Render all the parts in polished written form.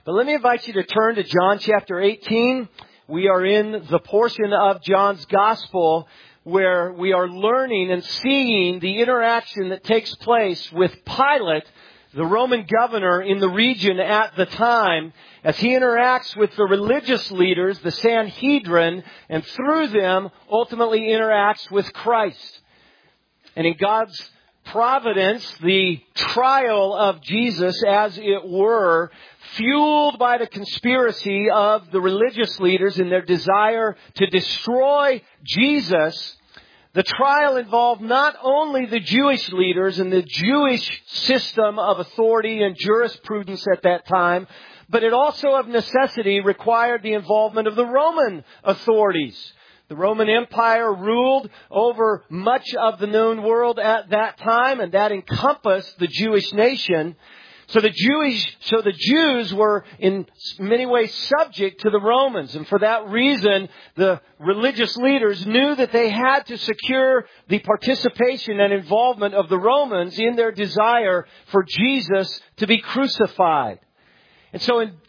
But let me invite you to turn to John chapter 18. We are in the portion of John's Gospel where we are learning and seeing the interaction that takes place with Pilate, the Roman governor in the region at the time, as he interacts with the religious leaders, the Sanhedrin, and through them ultimately interacts with Christ. And in God's providence, the trial of Jesus, as it were, fueled by the conspiracy of the religious leaders in their desire to destroy Jesus, the trial involved not only the Jewish leaders and the Jewish system of authority and jurisprudence at that time, but it also of necessity required the involvement of the Roman authorities. The Roman Empire ruled over much of the known world at that time, and that encompassed the Jewish nation. So the Jews were in many ways subject to the Romans. And for that reason, the religious leaders knew that they had to secure the participation and involvement of the Romans in their desire for Jesus to be crucified. And so in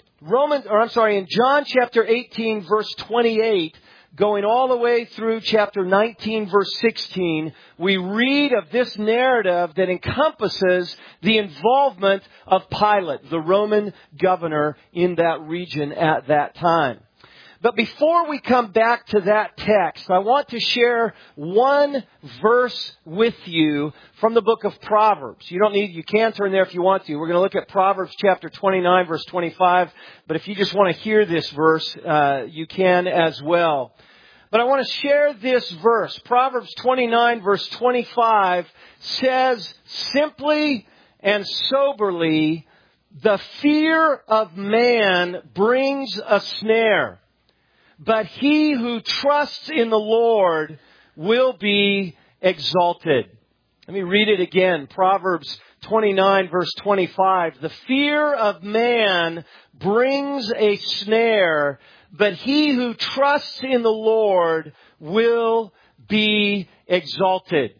John chapter 18 verse 28, going all the way through chapter 19, verse 16, we read of this narrative that encompasses the involvement of Pilate, the Roman governor in that region at that time. But before we come back to that text, I want to share one verse with you from the book of Proverbs. You can turn there if you want to. We're going to look at Proverbs chapter 29, verse 25. But if you just want to hear this verse, you can as well. But I want to share this verse. Proverbs 29, verse 25 says simply and soberly, "The fear of man brings a snare, but he who trusts in the Lord will be exalted." Let me read it again. Proverbs 29, verse 25. "The fear of man brings a snare, but he who trusts in the Lord will be exalted."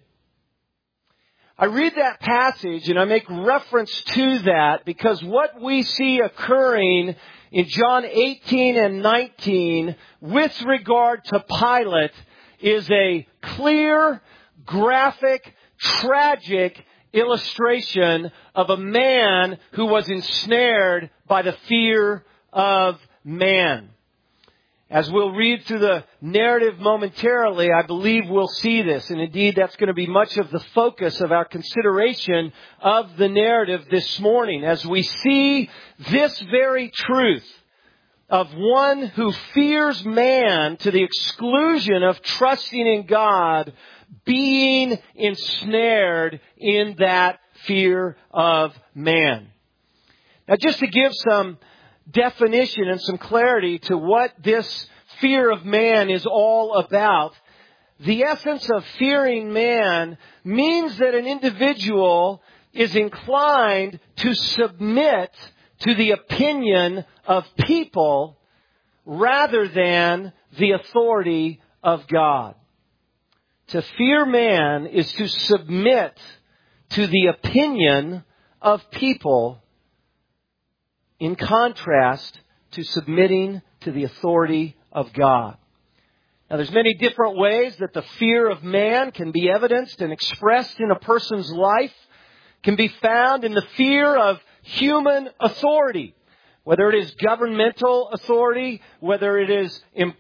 I read that passage and I make reference to that because what we see occurring in John 18 and 19 with regard to Pilate is a clear, graphic, tragic illustration of a man who was ensnared by the fear of man. As we'll read through the narrative momentarily, I believe we'll see this. And indeed, that's going to be much of the focus of our consideration of the narrative this morning. As we see this very truth of one who fears man to the exclusion of trusting in God, being ensnared in that fear of man. Now, just to give some definition and some clarity to what this fear of man is all about, the essence of fearing man means that an individual is inclined to submit to the opinion of people rather than the authority of God. To fear man is to submit to the opinion of people in contrast to submitting to the authority of God. Now, there's many different ways that the fear of man can be evidenced and expressed in a person's life. It can be found in the fear of human authority, whether it is governmental authority, whether it is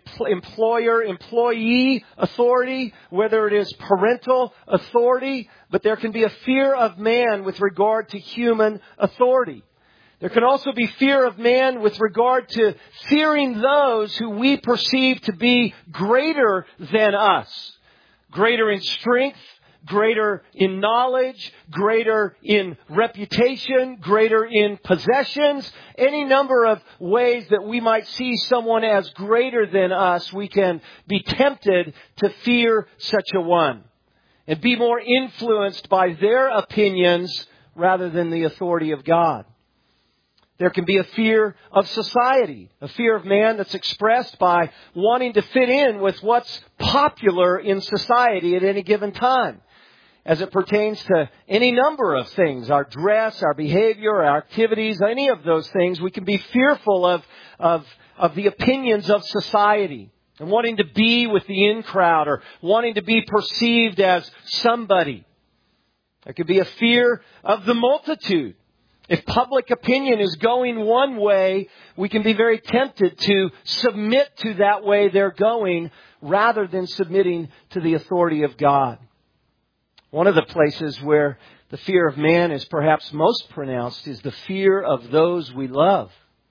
employer-employee authority, whether it is parental authority. But there can be a fear of man with regard to human authority. There can also be fear of man with regard to fearing those who we perceive to be greater than us. Greater in strength, greater in knowledge, greater in reputation, greater in possessions. Any number of ways that we might see someone as greater than us, we can be tempted to fear such a one and be more influenced by their opinions rather than the authority of God. There can be a fear of society, a fear of man that's expressed by wanting to fit in with what's popular in society at any given time. as it pertains to any number of things, our dress, our behavior, our activities, any of those things. We can be fearful of the opinions of society and wanting to be with the in crowd or wanting to be perceived as somebody. There could be a fear of the multitude. If public opinion is going one way, we can be very tempted to submit to that way they're going rather than submitting to the authority of God. One of the places where the fear of man is perhaps most pronounced is the fear of those we love.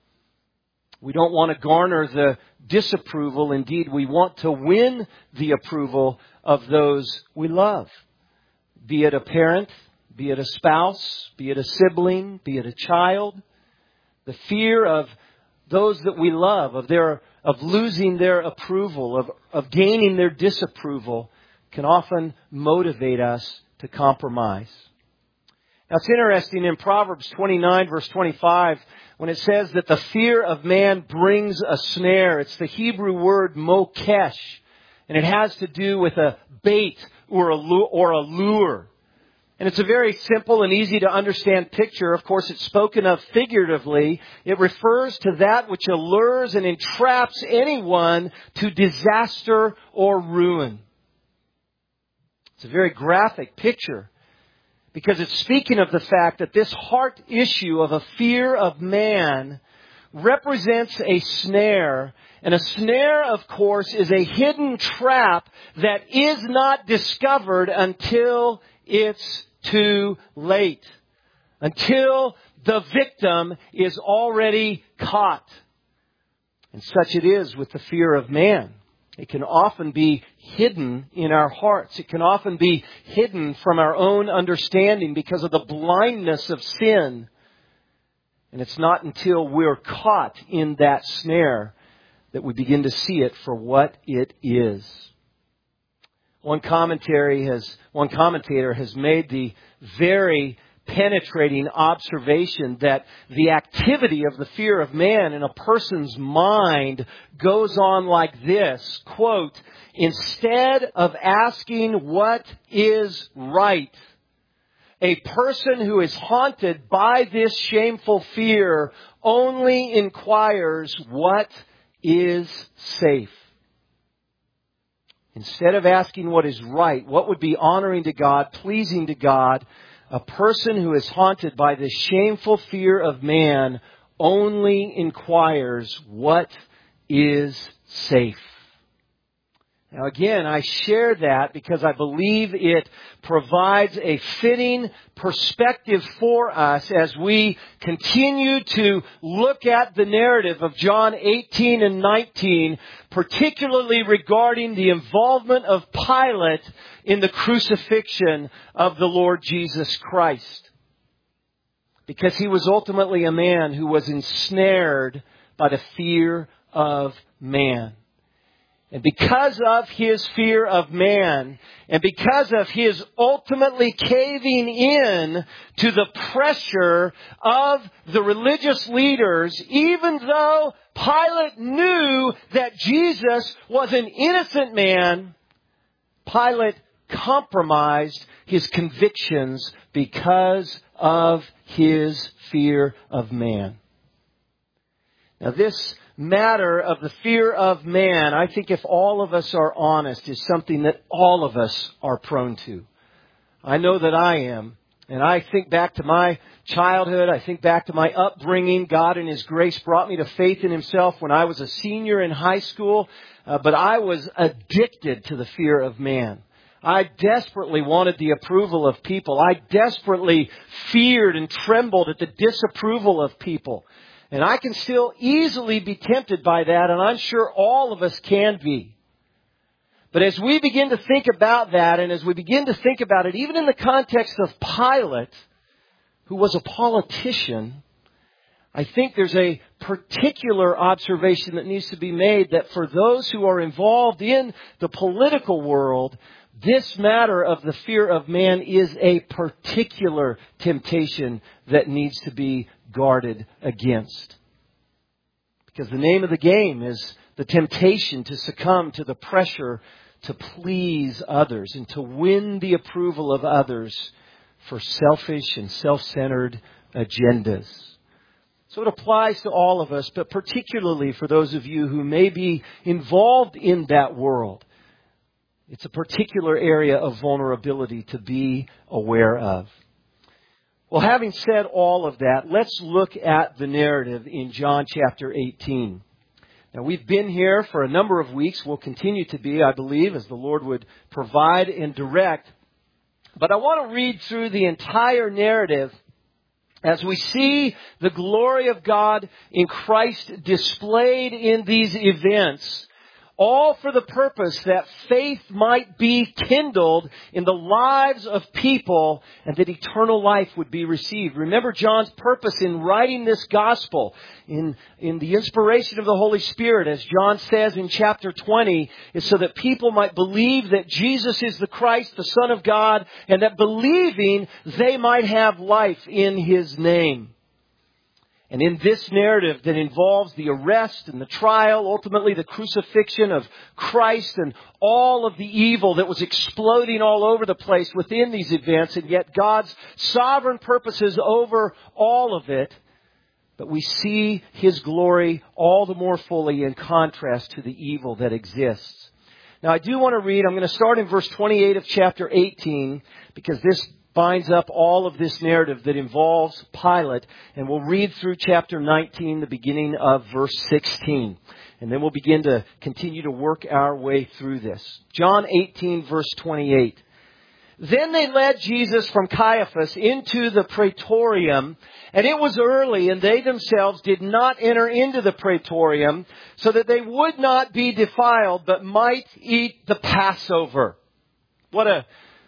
We don't want to garner the disapproval. Indeed, we want to win the approval of those we love. Be it a parent, be it a spouse, be it a sibling, be it a child. The fear of those that we love, of losing their approval, of gaining their disapproval, can often motivate us to compromise. Now it's interesting in Proverbs 29 verse 25 when it says that the fear of man brings a snare. It's the Hebrew word mokesh, and it has to do with a bait or a lure. And it's a very simple and easy to understand picture. Of course, it's spoken of figuratively. It refers to that which allures and entraps anyone to disaster or ruin. It's a very graphic picture because it's speaking of the fact that this heart issue of a fear of man represents a snare. And a snare, of course, is a hidden trap that is not discovered until it's too late. Until the victim is already caught. And such it is with the fear of man. It can often be hidden in our hearts. It can often be hidden from our own understanding because of the blindness of sin. And it's not until we're caught in that snare that we begin to see it for what it is. One commentator has made the very penetrating observation that the activity of the fear of man in a person's mind goes on like this, quote, instead of asking what is right, a person who is haunted by this shameful fear only inquires what is safe. Instead of asking what is right, what would be honoring to God, pleasing to God, a person who is haunted by this shameful fear of man only inquires what is safe. Now again, I share that because I believe it provides a fitting perspective for us as we continue to look at the narrative of John 18 and 19, particularly regarding the involvement of Pilate in the crucifixion of the Lord Jesus Christ. Because he was ultimately a man who was ensnared by the fear of man. And because of his fear of man, and because of his ultimately caving in to the pressure of the religious leaders, even though Pilate knew that Jesus was an innocent man, Pilate compromised his convictions because of his fear of man. Now this matter of the fear of man, I think if all of us are honest, is something that all of us are prone to. I know that I am. And I think back to my childhood. I think back to my upbringing. God in His grace brought me to faith in Himself when I was a senior in high school. But I was addicted to the fear of man. I desperately wanted the approval of people. I desperately feared and trembled at the disapproval of people. And I can still easily be tempted by that, and I'm sure all of us can be. But as we begin to think about that, and as we begin to think about it, even in the context of Pilate, who was a politician, I think there's a particular observation that needs to be made that for those who are involved in the political world, this matter of the fear of man is a particular temptation that needs to be guarded against. Because the name of the game is the temptation to succumb to the pressure to please others and to win the approval of others for selfish and self-centered agendas. So it applies to all of us, but particularly for those of you who may be involved in that world. It's a particular area of vulnerability to be aware of. Well, having said all of that, let's look at the narrative in John chapter 18. Now, we've been here for a number of weeks. We'll continue to be, I believe, as the Lord would provide and direct. But I want to read through the entire narrative as we see the glory of God in Christ displayed in these events, all for the purpose that faith might be kindled in the lives of people and that eternal life would be received. Remember, John's purpose in writing this gospel, in the inspiration of the Holy Spirit, as John says in chapter 20, is so that people might believe that Jesus is the Christ, the Son of God, and that believing they might have life in His name. And in this narrative that involves the arrest and the trial, ultimately the crucifixion of Christ and all of the evil that was exploding all over the place within these events, and yet God's sovereign purposes over all of it, but we see His glory all the more fully in contrast to the evil that exists. Now I do want to read, I'm going to start in verse 28 of chapter 18, because this binds up all of this narrative that involves Pilate. And we'll read through chapter 19, the beginning of verse 16. And then we'll begin to continue to work our way through this. John 18, verse 28. Then they led Jesus from Caiaphas into the praetorium, and it was early, and they themselves did not enter into the praetorium, so that they would not be defiled, but might eat the Passover. What a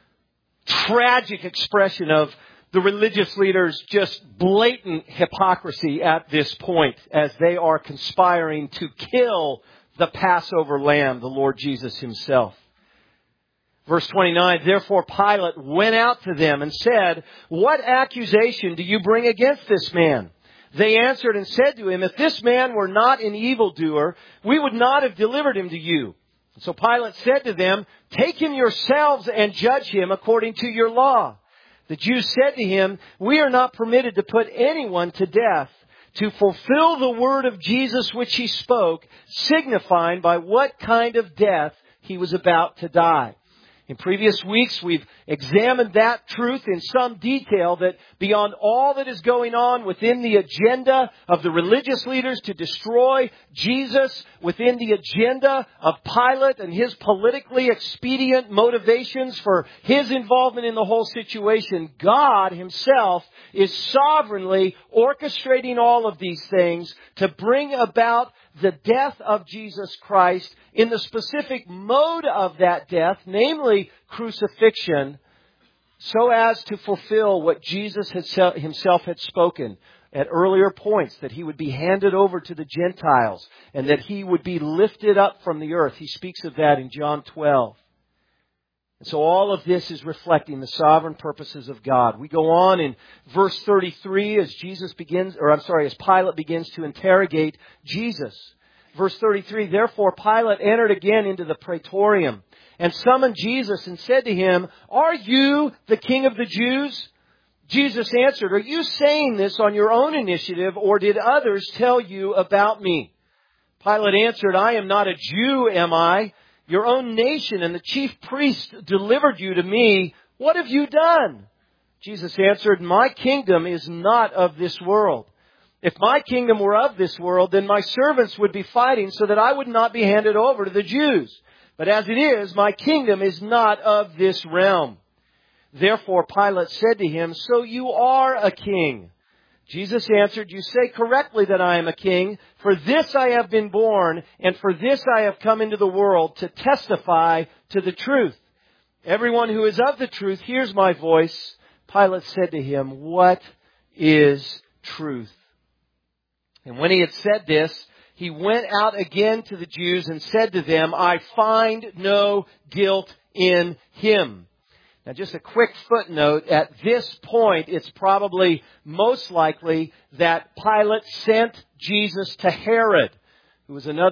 tragic expression of the religious leaders' just blatant hypocrisy at this point as they are conspiring to kill the Passover lamb, the Lord Jesus Himself. Verse 29, therefore Pilate went out to them and said, "What accusation do you bring against this man?" They answered and said to him, "If this man were not an evildoer, we would not have delivered him to you." So Pilate said to them, "Take him yourselves and judge him according to your law." The Jews said to him, "We are not permitted to put anyone to death, to fulfill the word of Jesus which he spoke, signifying by what kind of death he was about to die." In previous weeks, we've examined that truth in some detail, that beyond all that is going on within the agenda of the religious leaders to destroy Jesus, within the agenda of Pilate and his politically expedient motivations for his involvement in the whole situation, God Himself is sovereignly orchestrating all of these things to bring about the death of Jesus Christ in the specific mode of that death, namely crucifixion, so as to fulfill what Jesus Himself had spoken at earlier points, that He would be handed over to the Gentiles and that He would be lifted up from the earth. He speaks of that in John 12. And so all of this is reflecting the sovereign purposes of God. We go on in verse 33 as Pilate begins to interrogate Jesus. Verse 33, therefore Pilate entered again into the praetorium and summoned Jesus and said to Him, "Are you the King of the Jews?" Jesus answered, "Are you saying this on your own initiative, or did others tell you about me?" Pilate answered, "I am not a Jew, am I? Your own nation and the chief priests delivered you to me. What have you done?" Jesus answered, "My kingdom is not of this world. If my kingdom were of this world, then my servants would be fighting so that I would not be handed over to the Jews. But as it is, my kingdom is not of this realm." Therefore Pilate said to him, "So you are a king." Jesus answered, "You say correctly that I am a king. For this I have been born, and for this I have come into the world, to testify to the truth. Everyone who is of the truth hears my voice." Pilate said to him, "What is truth?" And when he had said this, he went out again to the Jews and said to them, "I find no guilt in him." Now, just a quick footnote. At this point, it's probably most likely that Pilate sent Jesus to Herod, who was another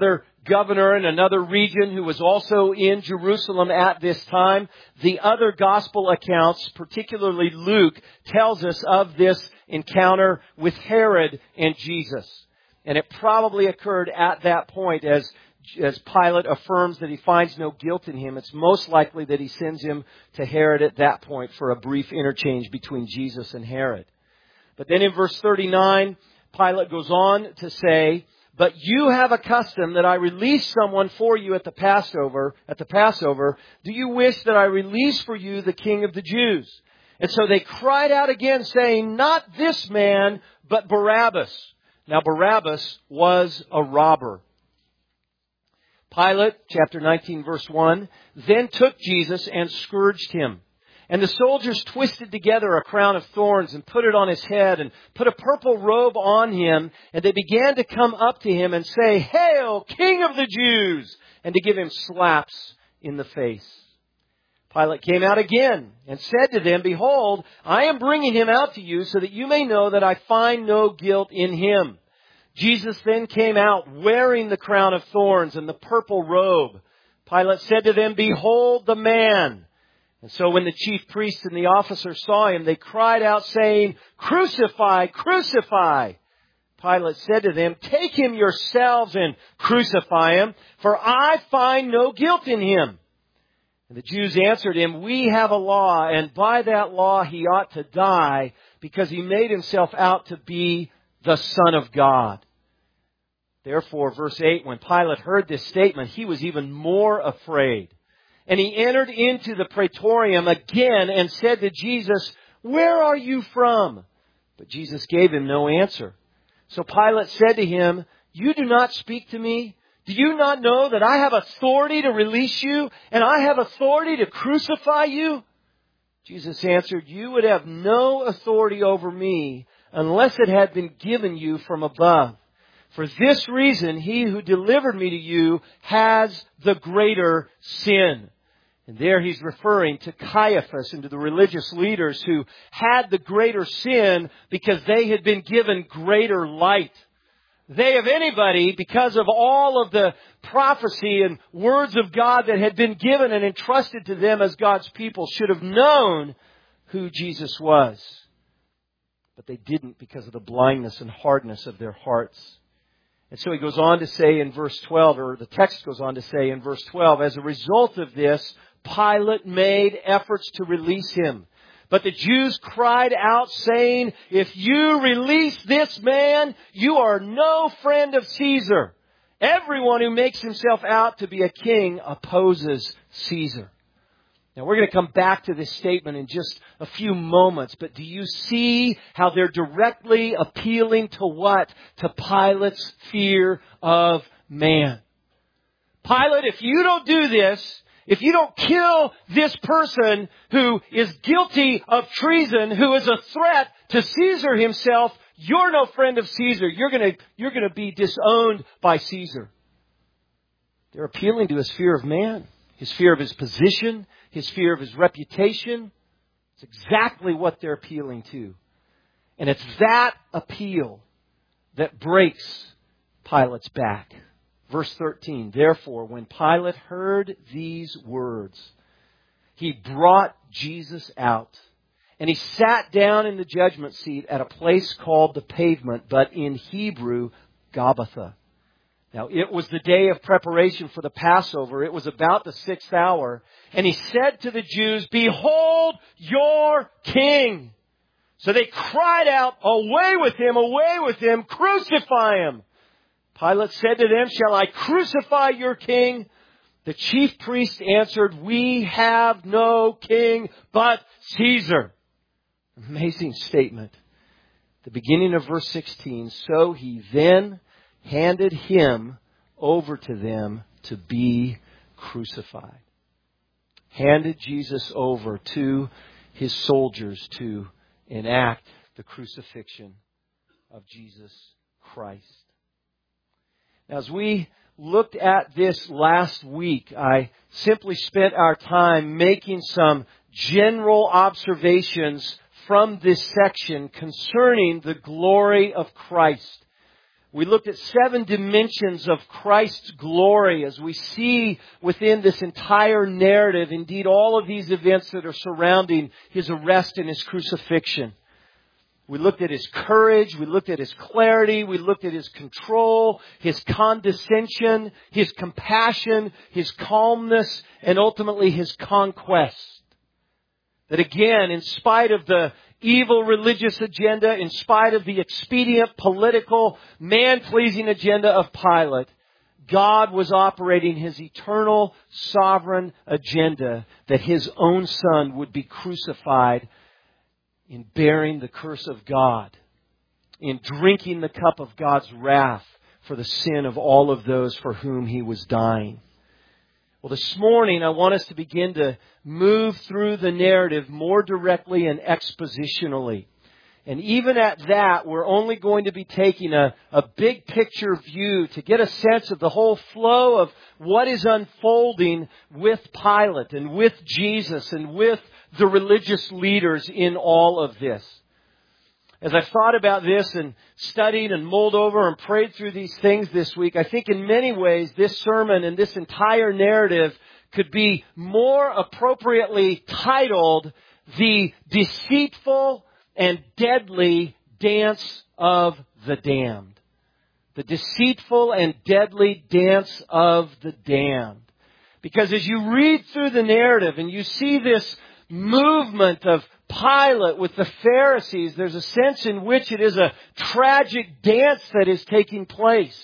governor in another region who was also in Jerusalem at this time. The other gospel accounts, particularly Luke, tells us of this encounter with Herod and Jesus. And it probably occurred at that point as Pilate affirms that he finds no guilt in him. It's most likely that he sends him to Herod at that point for a brief interchange between Jesus and Herod. But then in verse 39, Pilate goes on to say, "But you have a custom that I release someone for you at the Passover. Do you wish that I release for you the King of the Jews?" And so they cried out again, saying, "Not this man, but Barabbas." Now Barabbas was a robber. Pilate, chapter 19, verse 1, then took Jesus and scourged him. And the soldiers twisted together a crown of thorns and put it on his head and put a purple robe on him. And they began to come up to him and say, "Hail, King of the Jews!" and to give him slaps in the face. Pilate came out again and said to them, "Behold, I am bringing him out to you so that you may know that I find no guilt in him." Jesus then came out wearing the crown of thorns and the purple robe. Pilate said to them, "Behold the man." And so when the chief priests and the officers saw him, they cried out saying, "Crucify, crucify." Pilate said to them, "Take him yourselves and crucify him, for I find no guilt in him." And the Jews answered him, "We have a law, and by that law he ought to die, because he made himself out to be the Son of God." Therefore, verse 8, when Pilate heard this statement, he was even more afraid. And he entered into the praetorium again and said to Jesus, "Where are you from?" But Jesus gave him no answer. So Pilate said to him, "You do not speak to me? Do you not know that I have authority to release you, and I have authority to crucify you?" Jesus answered, "You would have no authority over me unless it had been given you from above. For this reason, he who delivered me to you has the greater sin." And there he's referring to Caiaphas and to the religious leaders who had the greater sin because they had been given greater light. They, of anybody, because of all of the prophecy and words of God that had been given and entrusted to them as God's people, should have known who Jesus was. But they didn't because of the blindness and hardness of their hearts. And so he goes on to say in verse 12, or the text goes on to say in verse 12, as a result of this, Pilate made efforts to release him. But the Jews cried out saying, "If you release this man, you are no friend of Caesar. Everyone who makes himself out to be a king opposes Caesar." Now we're going to come back to this statement in just a few moments, but do you see how they're directly appealing to what? To Pilate's fear of man. Pilate, if you don't do this, if you don't kill this person who is guilty of treason, who is a threat to Caesar himself, you're no friend of Caesar. You're going to be disowned by Caesar. They're appealing to his fear of man, his fear of his position, his fear of his reputation. It's exactly what they're appealing to. And it's that appeal that breaks Pilate's back. Verse 13, therefore, when Pilate heard these words, he brought Jesus out, and he sat down in the judgment seat at a place called the Pavement, but in Hebrew, Gabbatha. Now, it was the day of preparation for the Passover. It was about the 6th hour. And he said to the Jews, "Behold your king." So they cried out, away with him, crucify him." Pilate said to them, "Shall I crucify your king?" The chief priests answered, "We have no king but Caesar." Amazing statement. The beginning of verse 16, so he then handed him over to them to be crucified. Handed Jesus over to his soldiers to enact the crucifixion of Jesus Christ. Now, as we looked at this last week, I simply spent our time making some general observations from this section concerning the glory of Christ. We looked at 7 dimensions of Christ's glory as we see within this entire narrative, indeed all of these events that are surrounding His arrest and His crucifixion. We looked at His courage, we looked at His clarity, we looked at His control, His condescension, His compassion, His calmness, and ultimately His conquest. That again, in spite of the evil religious agenda, in spite of the expedient political, man-pleasing agenda of Pilate, God was operating His eternal, sovereign agenda that His own Son would be crucified in bearing the curse of God, in drinking the cup of God's wrath for the sin of all of those for whom He was dying. Well, this morning I want us to begin to move through the narrative more directly and expositionally. And even at that, we're only going to be taking a big picture view to get a sense of the whole flow of what is unfolding with Pilate and with Jesus and with the religious leaders in all of this. As I thought about this and studied and mulled over and prayed through these things this week, I think in many ways this sermon and this entire narrative could be more appropriately titled The Deceitful and Deadly Dance of the Damned. The Deceitful and Deadly Dance of the Damned. Because as you read through the narrative and you see this movement of Pilate with the Pharisees, there's a sense in which it is a tragic dance that is taking place.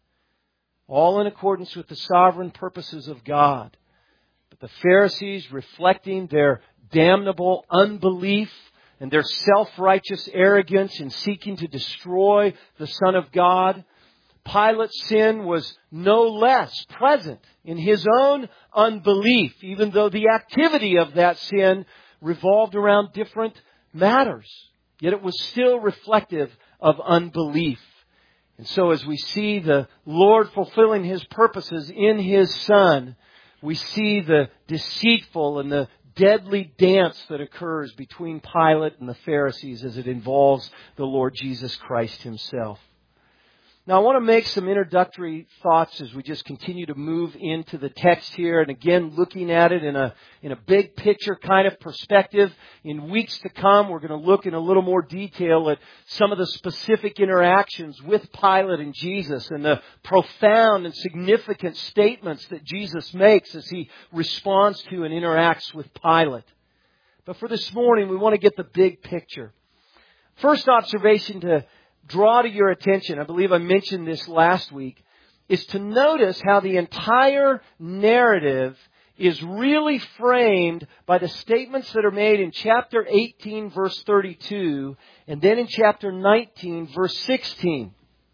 All in accordance with the sovereign purposes of God. But the Pharisees, reflecting their damnable unbelief and their self-righteous arrogance in seeking to destroy the Son of God, Pilate's sin was no less present in his own unbelief, even though the activity of that sin revolved around different matters. Yet it was still reflective of unbelief. And so as we see the Lord fulfilling His purposes in His Son, we see the deceitful and the deadly dance that occurs between Pilate and the Pharisees as it involves the Lord Jesus Christ Himself. Now I want to make some introductory thoughts as we just continue to move into the text here, and again looking at it in a big picture kind of perspective. In weeks to come, we're going to look in a little more detail at some of the specific interactions with Pilate and Jesus and the profound and significant statements that Jesus makes as He responds to and interacts with Pilate. But for this morning, we want to get the big picture. First observation to draw to your attention, I believe I mentioned this last week, is to notice how the entire narrative is really framed by the statements that are made in chapter 18, verse 32, and then in chapter 19, verse 16.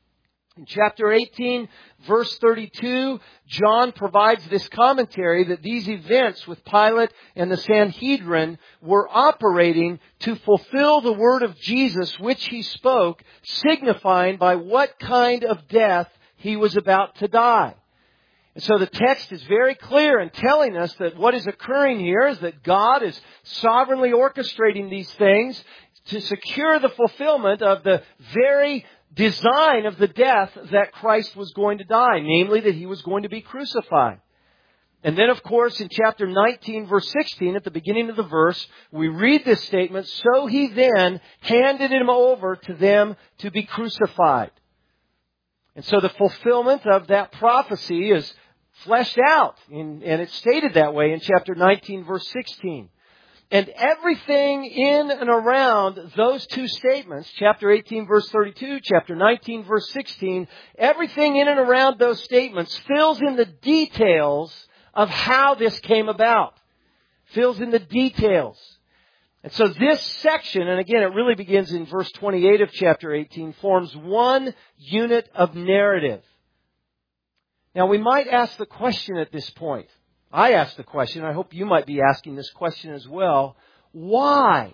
In chapter 18, verse 32, John provides this commentary that these events with Pilate and the Sanhedrin were operating to fulfill the word of Jesus which He spoke, signifying by what kind of death He was about to die. And so the text is very clear in telling us that what is occurring here is that God is sovereignly orchestrating these things to secure the fulfillment of the very design of the death that Christ was going to die, namely that He was going to be crucified. And then, of course, in chapter 19, verse 16, at the beginning of the verse, we read this statement, "So He then handed Him over to them to be crucified." And so the fulfillment of that prophecy is fleshed out, and it's stated that way in chapter 19, verse 16. And everything in and around those two statements, chapter 18, verse 32, chapter 19, verse 16, everything in and around those statements fills in the details of how this came about. Fills in the details. And so this section, and again it really begins in verse 28 of chapter 18, forms one unit of narrative. Now we might ask the question at this point. I asked the question, I hope you might be asking this question as well. Why?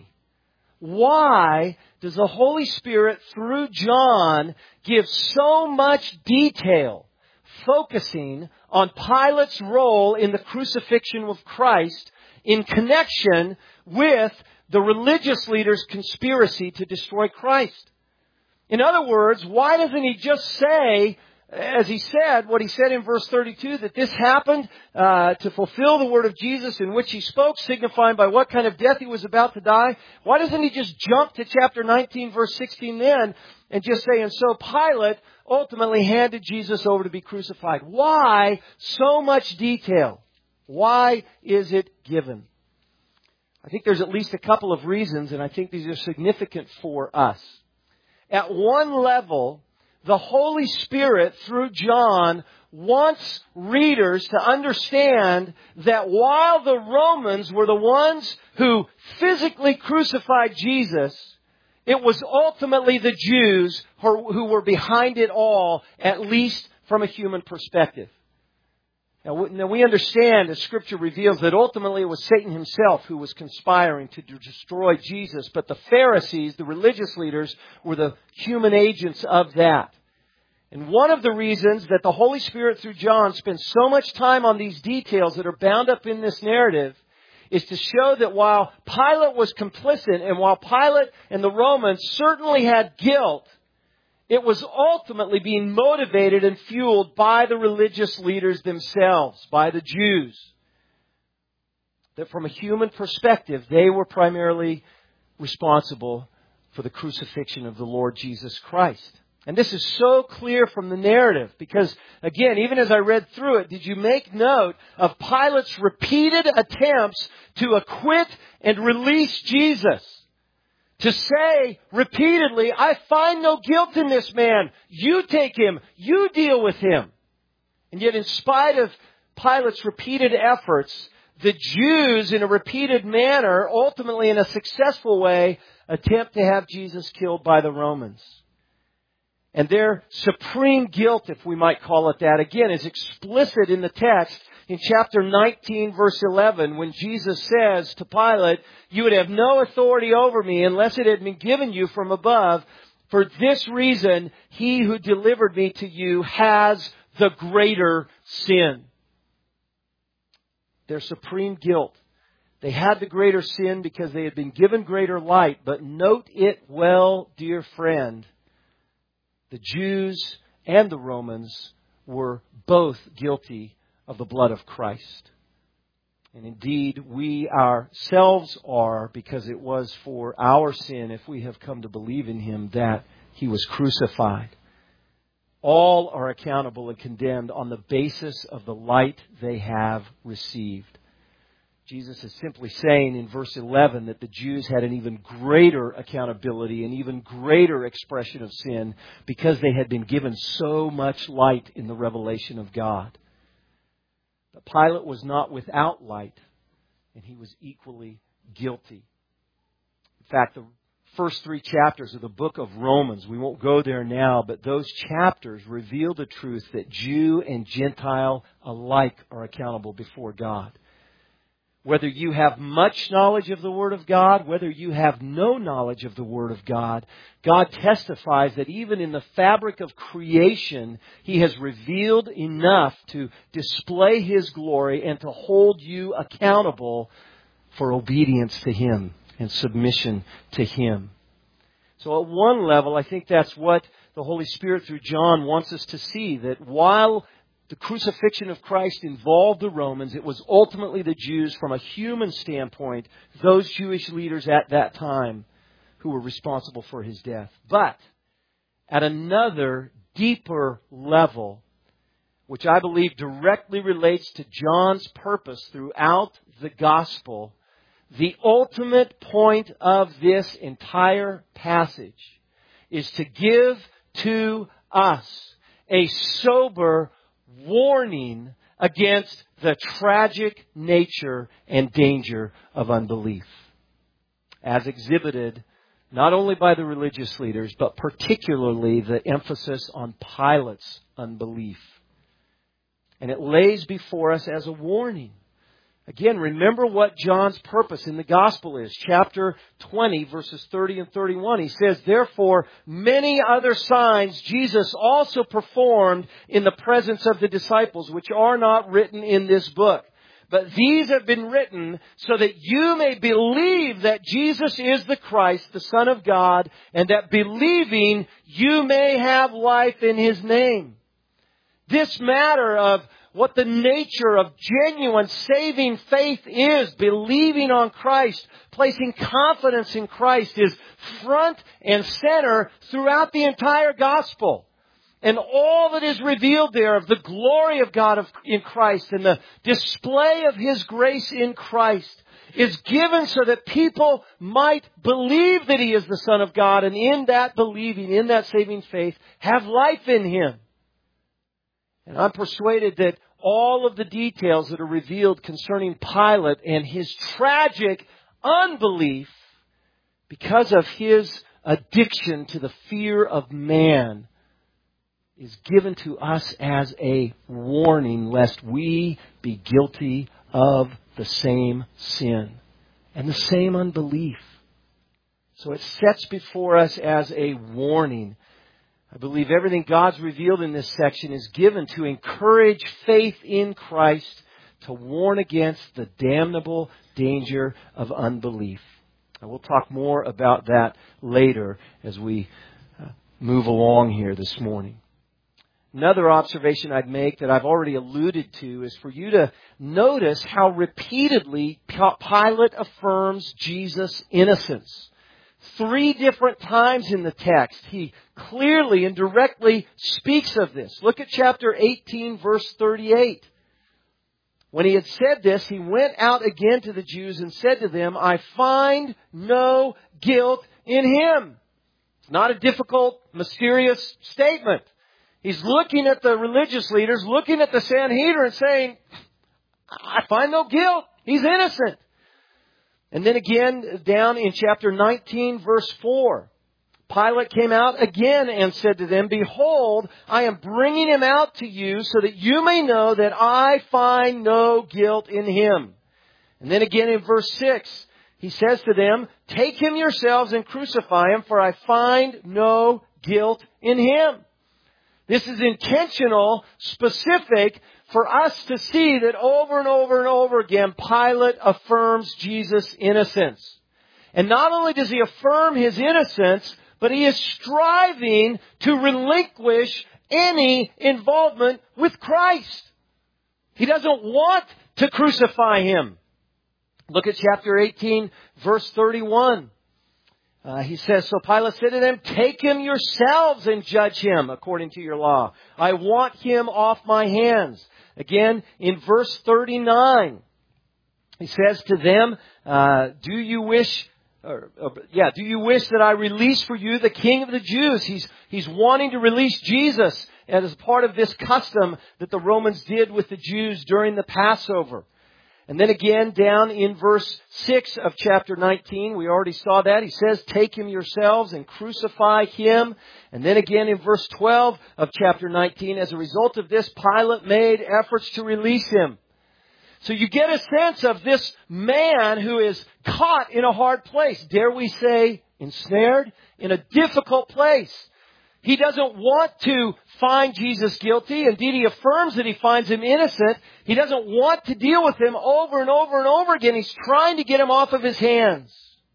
Why does the Holy Spirit, through John, give so much detail, focusing on Pilate's role in the crucifixion of Christ in connection with the religious leaders' conspiracy to destroy Christ? In other words, why doesn't he just say, as he said, what he said in verse 32, that this happened to fulfill the word of Jesus in which he spoke, signifying by what kind of death he was about to die? Why doesn't he just jump to chapter 19, verse 16 then, and just say, and so Pilate ultimately handed Jesus over to be crucified? Why so much detail? Why is it given? I think there's at least a couple of reasons, and I think these are significant for us. At one level, the Holy Spirit, through John, wants readers to understand that while the Romans were the ones who physically crucified Jesus, it was ultimately the Jews who were behind it all, at least from a human perspective. Now we understand, as Scripture reveals, that ultimately it was Satan himself who was conspiring to destroy Jesus. But the Pharisees, the religious leaders, were the human agents of that. And one of the reasons that the Holy Spirit, through John, spends so much time on these details that are bound up in this narrative is to show that while Pilate was complicit and while Pilate and the Romans certainly had guilt, it was ultimately being motivated and fueled by the religious leaders themselves, by the Jews. That from a human perspective, they were primarily responsible for the crucifixion of the Lord Jesus Christ. And this is so clear from the narrative because, again, even as I read through it, did you make note of Pilate's repeated attempts to acquit and release Jesus? To say repeatedly, I find no guilt in this man. You take him. You deal with him. And yet in spite of Pilate's repeated efforts, the Jews in a repeated manner, ultimately in a successful way, attempt to have Jesus killed by the Romans. And their supreme guilt, if we might call it that, again, is explicit in the text in chapter 19, verse 11, when Jesus says to Pilate, you would have no authority over me unless it had been given you from above. For this reason, he who delivered me to you has the greater sin. Their supreme guilt. They had the greater sin because they had been given greater light. But note it well, dear friend. The Jews and the Romans were both guilty of the blood of Christ. And indeed, we ourselves are, because it was for our sin, if we have come to believe in Him, that He was crucified. All are accountable and condemned on the basis of the light they have received. Jesus is simply saying in verse 11 that the Jews had an even greater accountability, an even greater expression of sin because they had been given so much light in the revelation of God. But Pilate was not without light, and he was equally guilty. In fact, the first 3 chapters of the book of Romans, we won't go there now, but those chapters reveal the truth that Jew and Gentile alike are accountable before God. Whether you have much knowledge of the Word of God, whether you have no knowledge of the Word of God, God testifies that even in the fabric of creation, He has revealed enough to display His glory and to hold you accountable for obedience to Him and submission to Him. So at one level, I think that's what the Holy Spirit through John wants us to see, that while the crucifixion of Christ involved the Romans, it was ultimately the Jews from a human standpoint, those Jewish leaders at that time who were responsible for His death. But at another deeper level, which I believe directly relates to John's purpose throughout the gospel, the ultimate point of this entire passage is to give to us a sober warning against the tragic nature and danger of unbelief, as exhibited not only by the religious leaders, but particularly the emphasis on Pilate's unbelief. And it lays before us as a warning. Again, remember what John's purpose in the gospel is. Chapter 20, verses 30 and 31. He says, therefore, many other signs Jesus also performed in the presence of the disciples, which are not written in this book. But these have been written so that you may believe that Jesus is the Christ, the Son of God, and that believing you may have life in His name. This matter of what the nature of genuine saving faith is, believing on Christ, placing confidence in Christ, is front and center throughout the entire gospel. And all that is revealed there of the glory of God in Christ and the display of His grace in Christ is given so that people might believe that He is the Son of God, and in that believing, in that saving faith, have life in Him. And I'm persuaded that all of the details that are revealed concerning Pilate and his tragic unbelief, because of his addiction to the fear of man, is given to us as a warning lest we be guilty of the same sin and the same unbelief. So it sets before us as a warning. I believe everything God's revealed in this section is given to encourage faith in Christ, to warn against the damnable danger of unbelief. And we'll talk more about that later as we move along here this morning. Another observation I'd make that I've already alluded to is for you to notice how repeatedly Pilate affirms Jesus' innocence. 3 different times in the text, he clearly and directly speaks of this. Look at chapter 18, verse 38. When he had said this, he went out again to the Jews and said to them, I find no guilt in him. It's not a difficult, mysterious statement. He's looking at the religious leaders, looking at the Sanhedrin, saying, I find no guilt. He's innocent. And then again, down in chapter 19, verse 4, Pilate came out again and said to them, Behold, I am bringing him out to you so that you may know that I find no guilt in him. And then again in verse 6, he says to them, Take him yourselves and crucify him, for I find no guilt in him. This is intentional, specific, for us to see that over and over and over again, Pilate affirms Jesus' innocence. And not only does he affirm his innocence, but he is striving to relinquish any involvement with Christ. He doesn't want to crucify him. Look at chapter 18, verse 31. He says, So Pilate said to them, Take him yourselves and judge him according to your law. I want him off my hands. Again, in verse 39, he says to them, Do you wish that I release for you the King of the Jews? He's wanting to release Jesus as part of this custom that the Romans did with the Jews during the Passover. And then again, down in verse 6 of chapter 19, we already saw that. He says, Take him yourselves and crucify him. And then again in verse 12 of chapter 19, as a result of this, Pilate made efforts to release him. So you get a sense of this man who is caught in a hard place. Dare we say, ensnared in a difficult place. He doesn't want to find Jesus guilty. Indeed, he affirms that he finds him innocent. He doesn't want to deal with him over and over and over again. He's trying to get him off of his hands.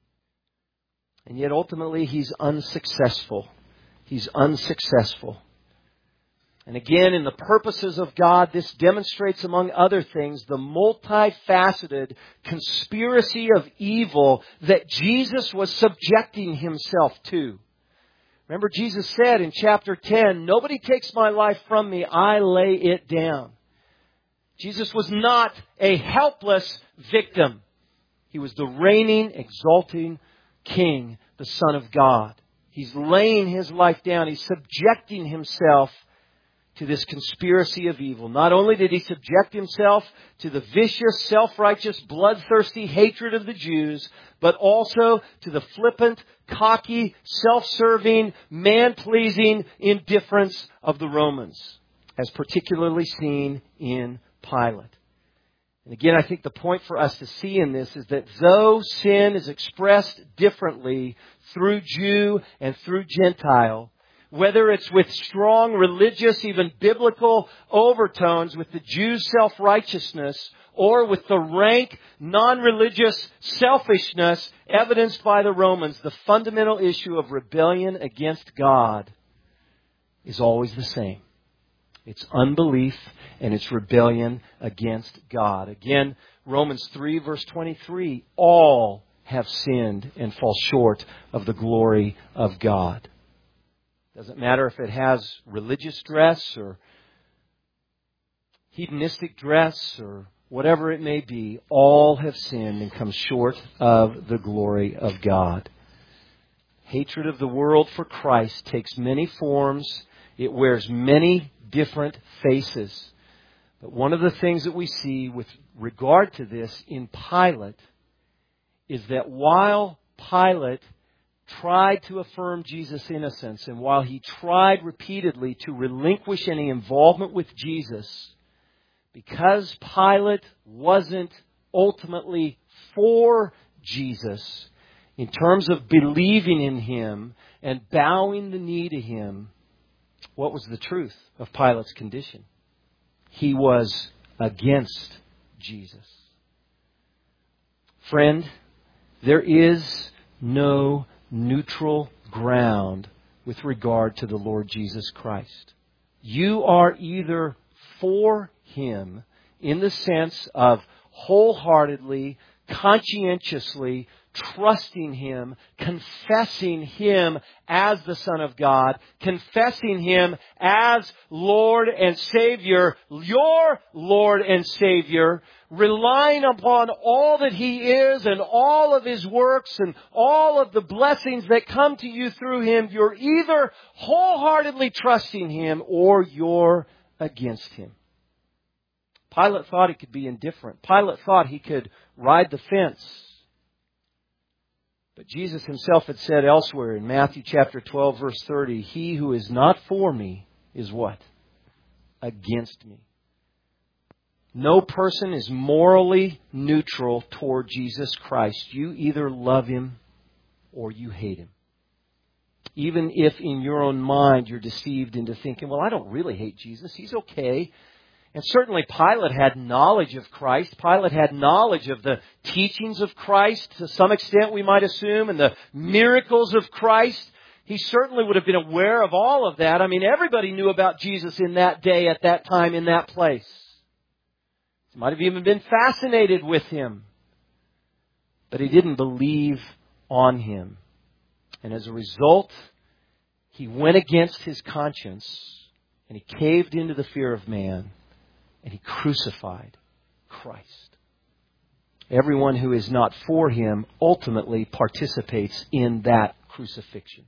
And yet ultimately he's unsuccessful. He's unsuccessful. And again, in the purposes of God, this demonstrates, among other things, the multifaceted conspiracy of evil that Jesus was subjecting himself to. Remember, Jesus said in chapter 10, Nobody takes my life from me, I lay it down. Jesus was not a helpless victim. He was the reigning, exalting King, the Son of God. He's laying his life down. He's subjecting himself to this conspiracy of evil. Not only did he subject himself to the vicious, self-righteous, bloodthirsty hatred of the Jews, but also to the flippant, cocky, self-serving, man-pleasing indifference of the Romans, as particularly seen in Pilate. And again, I think the point for us to see in this is that though sin is expressed differently through Jew and through Gentile, whether it's with strong religious, even biblical overtones, with the Jews' self-righteousness, or with the rank, non-religious selfishness evidenced by the Romans, the fundamental issue of rebellion against God is always the same. It's unbelief and it's rebellion against God. Again, Romans 3 verse 23, all have sinned and fall short of the glory of God. Doesn't matter if it has religious dress or hedonistic dress or whatever it may be, all have sinned and come short of the glory of God. Hatred of the world for Christ takes many forms. It wears many different faces. But one of the things that we see with regard to this in Pilate is that while Pilate tried to affirm Jesus' innocence, and while he tried repeatedly to relinquish any involvement with Jesus, because Pilate wasn't ultimately for Jesus in terms of believing in Him and bowing the knee to Him, what was the truth of Pilate's condition? He was against Jesus. Friend, there is no neutral ground with regard to the Lord Jesus Christ. You are either for Him in the sense of wholeheartedly, conscientiously trusting Him, confessing Him as the Son of God, confessing Him as Lord and Savior, your Lord and Savior, relying upon all that He is and all of His works and all of the blessings that come to you through Him. You're either wholeheartedly trusting Him or you're against Him. Pilate thought he could be indifferent. Pilate thought he could ride the fence. But Jesus Himself had said elsewhere in Matthew chapter 12, verse 30, He who is not for me is what? Against me. No person is morally neutral toward Jesus Christ. You either love Him or you hate Him. Even if in your own mind you're deceived into thinking, well, I don't really hate Jesus. He's okay. And certainly Pilate had knowledge of Christ. Pilate had knowledge of the teachings of Christ, to some extent we might assume, and the miracles of Christ. He certainly would have been aware of all of that. I mean, everybody knew about Jesus in that day, at that time, in that place. He might have even been fascinated with Him. But he didn't believe on Him. And as a result, he went against his conscience and he caved into the fear of man. And he crucified Christ. Everyone who is not for Him ultimately participates in that crucifixion.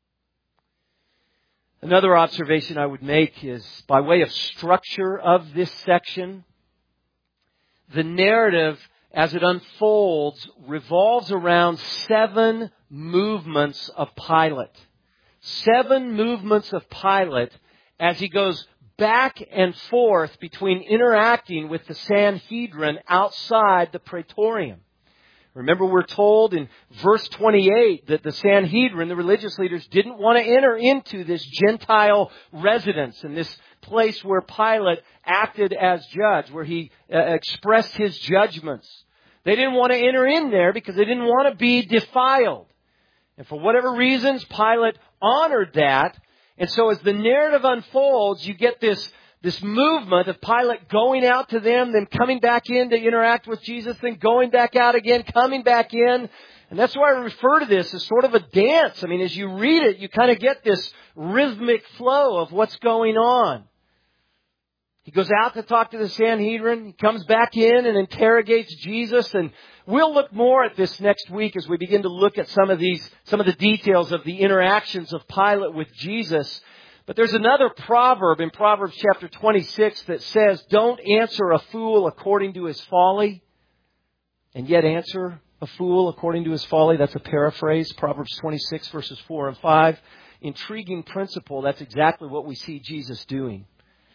Another observation I would make is, by way of structure of this section, the narrative as it unfolds revolves around 7 movements of Pilate. 7 movements of Pilate as he goes back and forth between interacting with the Sanhedrin outside the Praetorium. Remember, we're told in verse 28 that the Sanhedrin, the religious leaders, didn't want to enter into this Gentile residence and this place where Pilate acted as judge, where he expressed his judgments. They didn't want to enter in there because they didn't want to be defiled. And for whatever reasons, Pilate honored that. And so as the narrative unfolds, you get this movement of Pilate going out to them, then coming back in to interact with Jesus, then going back out again, coming back in. And that's why I refer to this as sort of a dance. I mean, as you read it, you kind of get this rhythmic flow of what's going on. He goes out to talk to the Sanhedrin. He comes back in and interrogates Jesus. And we'll look more at this next week as we begin to look at some of the details of the interactions of Pilate with Jesus. But there's another proverb in Proverbs chapter 26 that says, don't answer a fool according to his folly, and yet answer a fool according to his folly. That's a paraphrase. Proverbs 26 verses 4 and 5. Intriguing principle. That's exactly what we see Jesus doing.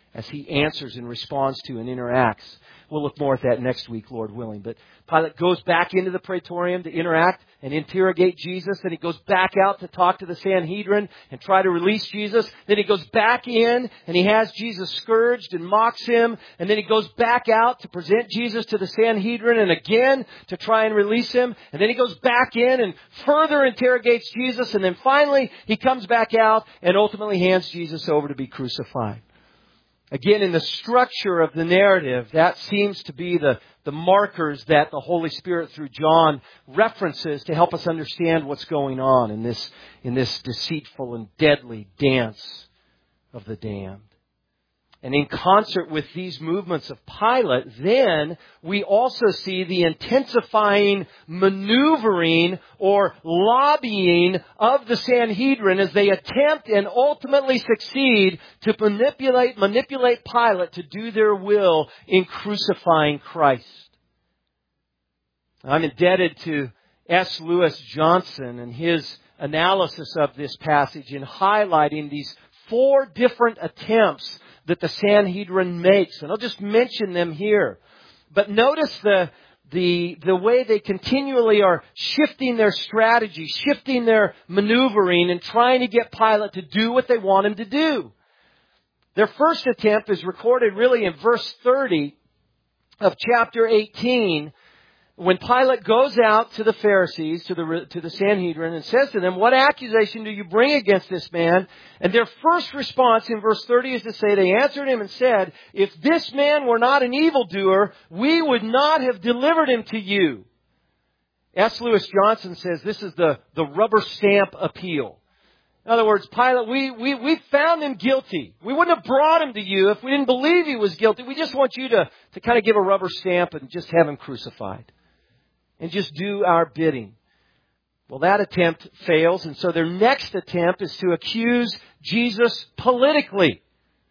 as he answers and responds to and interacts. We'll look more at that next week, Lord willing. But Pilate goes back into the praetorium to interact and interrogate Jesus. Then he goes back out to talk to the Sanhedrin and try to release Jesus. Then he goes back in and he has Jesus scourged and mocks him. And then he goes back out to present Jesus to the Sanhedrin and again to try and release him. And then he goes back in and further interrogates Jesus. And then finally he comes back out and ultimately hands Jesus over to be crucified. Again, in the structure of the narrative, that seems to be the markers that the Holy Spirit through John references to help us understand what's going on in this deceitful and deadly dance of the damned. And in concert with these movements of Pilate, then we also see the intensifying maneuvering or lobbying of the Sanhedrin as they attempt and ultimately succeed to manipulate Pilate to do their will in crucifying Christ. I'm indebted to S. Lewis Johnson and his analysis of this passage in highlighting these 4 different attempts that the Sanhedrin makes. And I'll just mention them here. But notice the way they continually are shifting their strategy, shifting their maneuvering, and trying to get Pilate to do what they want him to do. Their first attempt is recorded really in verse 30 of chapter 18, when Pilate goes out to the Pharisees, to the Sanhedrin, and says to them, "What accusation do you bring against this man?" And their first response in verse 30 is to say, they answered him and said, "If this man were not an evildoer, we would not have delivered him to you." S. Lewis Johnson says this is the rubber stamp appeal. In other words, Pilate, we found him guilty. We wouldn't have brought him to you if we didn't believe he was guilty. We just want you to kind of give a rubber stamp and just have him crucified. And just do our bidding. Well, that attempt fails, and so their next attempt is to accuse Jesus politically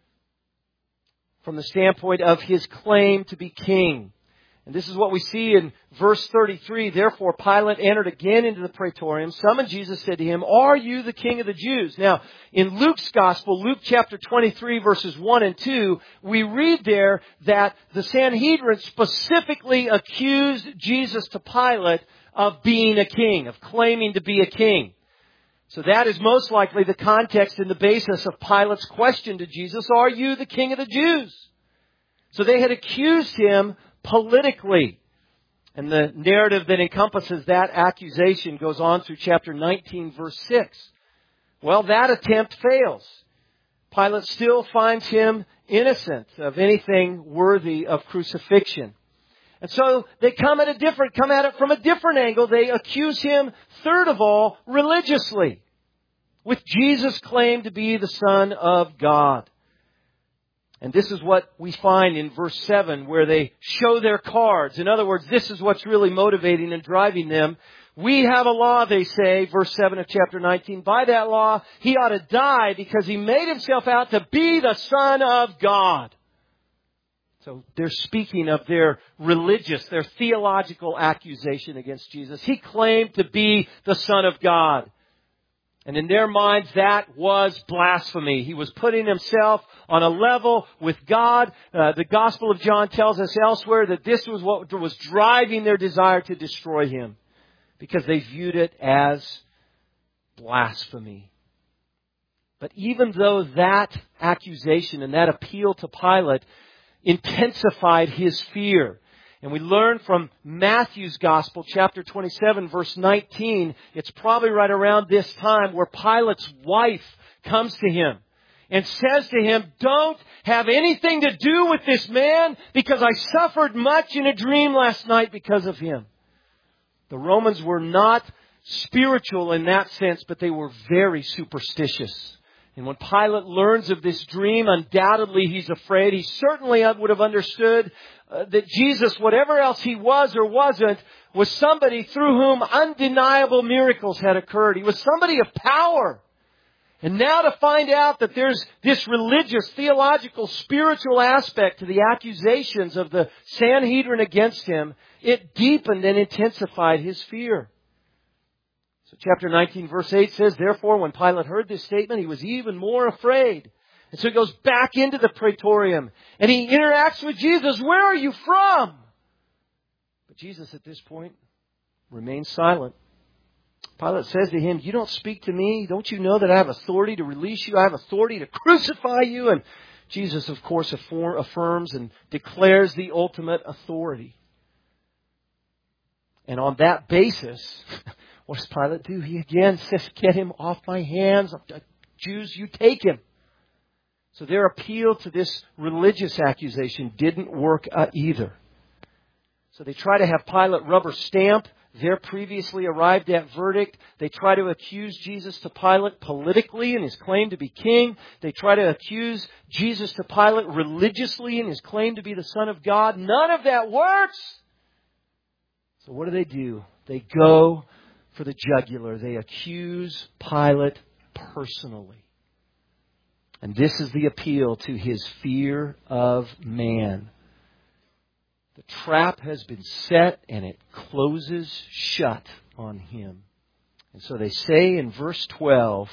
from the standpoint of his claim to be king. And this is what we see in verse 33. "Therefore Pilate entered again into the praetorium, summoned Jesus, said to him, 'Are you the king of the Jews?'" Now, in Luke's gospel, Luke chapter 23, verses 1 and 2, we read there that the Sanhedrin specifically accused Jesus to Pilate of being a king, of claiming to be a king. So that is most likely the context and the basis of Pilate's question to Jesus, "Are you the king of the Jews?" So they had accused him politically. And the narrative that encompasses that accusation goes on through chapter 19, verse 6. Well, that attempt fails. Pilate still finds him innocent of anything worthy of crucifixion. And so they come at it from a different angle. They accuse him, third of all, religiously, with Jesus' claim to be the Son of God. And this is what we find in verse 7, where they show their cards. In other words, this is what's really motivating and driving them. "We have a law," they say, verse 7 of chapter 19. "By that law, he ought to die because he made himself out to be the Son of God." So they're speaking of their religious, their theological accusation against Jesus. He claimed to be the Son of God. And in their minds, that was blasphemy. He was putting himself on a level with God. The Gospel of John tells us elsewhere that this was what was driving their desire to destroy him, because they viewed it as blasphemy. But even though that accusation and that appeal to Pilate intensified his fear, and we learn from Matthew's Gospel, chapter 27, verse 19, it's probably right around this time where Pilate's wife comes to him and says to him, "Don't have anything to do with this man, because I suffered much in a dream last night because of him." The Romans were not spiritual in that sense, but they were very superstitious. And when Pilate learns of this dream, undoubtedly he's afraid. He certainly would have understood that Jesus, whatever else he was or wasn't, was somebody through whom undeniable miracles had occurred. He was somebody of power. And now to find out that there's this religious, theological, spiritual aspect to the accusations of the Sanhedrin against him, it deepened and intensified his fear. So chapter 19 verse 8 says, "Therefore when Pilate heard this statement, he was even more afraid. And so he goes back into the praetorium and he interacts with Jesus. Where are you from? But Jesus at this point remains silent. Pilate says to him, you don't speak to me? Don't you know that I have authority to release you? I have authority to crucify you? And Jesus, of course, affirms and declares the ultimate authority. And on that basis, what does Pilate do? He again says, get him off my hands. Jews, you take him. So their appeal to this religious accusation didn't work either. So they try to have Pilate rubber stamp their previously arrived at verdict. They try to accuse Jesus to Pilate politically in his claim to be king. They try to accuse Jesus to Pilate religiously in his claim to be the Son of God. None of that works. So what do? They go for the jugular. They accuse Pilate personally. And this is the appeal to his fear of man. The trap has been set and it closes shut on him. And so they say in verse 12,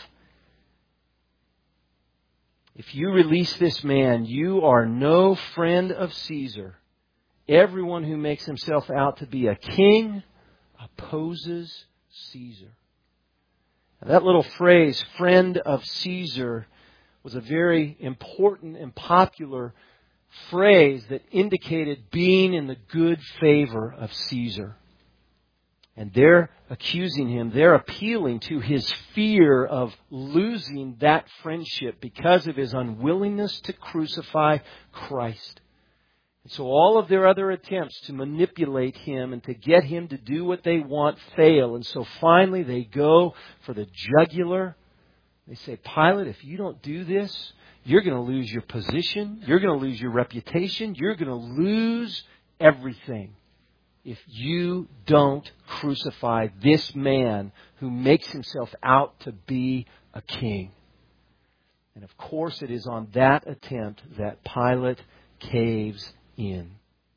if you release this man, you are no friend of Caesar. Everyone who makes himself out to be a king opposes Caesar. Now, that little phrase, friend of Caesar, was a very important and popular phrase that indicated being in the good favor of Caesar. And they're accusing him, they're appealing to his fear of losing that friendship because of his unwillingness to crucify Christ. And so all of their other attempts to manipulate him and to get him to do what they want fail. And so finally they go for the jugular. They say, Pilate, if you don't do this, you're going to lose your position. You're going to lose your reputation. You're going to lose everything if you don't crucify this man who makes himself out to be a king. And of course, it is on that attempt that Pilate caves in.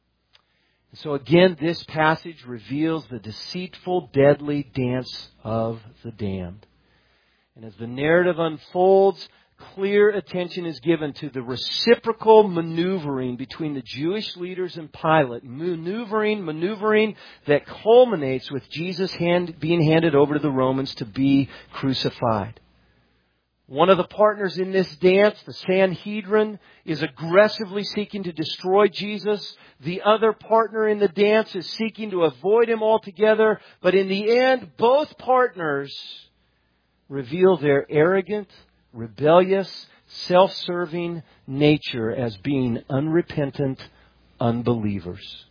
So again, this passage reveals the deceitful, deadly dance of the damned. And as the narrative unfolds, clear attention is given to the reciprocal maneuvering between the Jewish leaders and Pilate. Maneuvering that culminates with Jesus being handed over to the Romans to be crucified. One of the partners in this dance, the Sanhedrin, is aggressively seeking to destroy Jesus. The other partner in the dance is seeking to avoid him altogether. But in the end, both partners reveal their arrogant, rebellious, self-serving nature as being unrepentant unbelievers,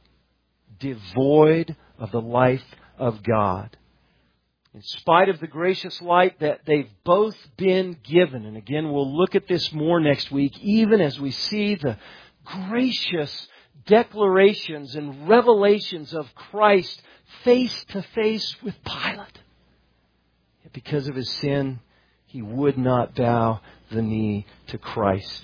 devoid of the life of God. In spite of the gracious light that they've both been given, and again we'll look at this more next week, even as we see the gracious declarations and revelations of Christ face to face with Pilate. Yet because of his sin, he would not bow the knee to Christ.